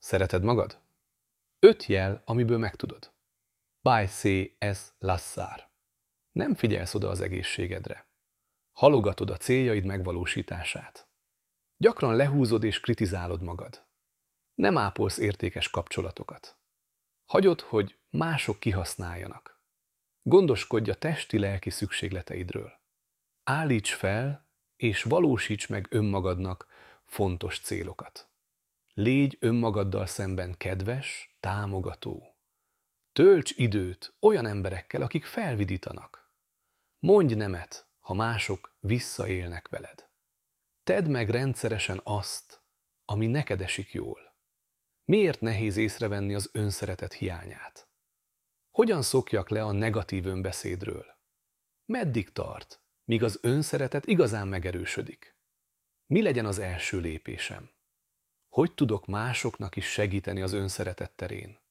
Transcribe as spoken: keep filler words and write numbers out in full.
Szereted magad? Öt jel, amiből megtudod. By C S Lassár. Nem figyelsz oda az egészségedre. Halogatod a céljaid megvalósítását. Gyakran lehúzod és kritizálod magad. Nem ápolsz értékes kapcsolatokat. Hagyod, hogy mások kihasználjanak. Gondoskodj a testi-lelki szükségleteidről. Állíts fel és valósíts meg önmagadnak fontos célokat. Légy önmagaddal szemben kedves, támogató. Tölts időt olyan emberekkel, akik felvidítanak. Mondj nemet, ha mások visszaélnek veled. Tedd meg rendszeresen azt, ami neked esik jól. Miért nehéz észrevenni az önszeretet hiányát? Hogyan szokjak le a negatív önbeszédről? Meddig tart, míg az önszeretet igazán megerősödik? Mi legyen az első lépésem? Hogy tudok másoknak is segíteni az önszeretet terén?